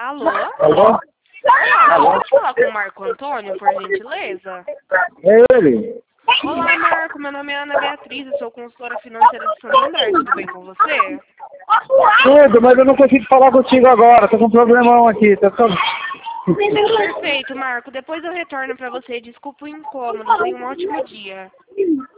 Alô? Alô? Olá, pode falar com o Marco Antônio, por gentileza? É ele? Olá, Marco. Meu nome é Ana Beatriz, eu sou consultora financeira de Santander. Tudo bem com você? Tudo, mas eu não consigo falar contigo agora. Tô com um problemão aqui. Perfeito, Marco. Depois eu retorno pra você. Desculpa o incômodo. Tenha um ótimo dia.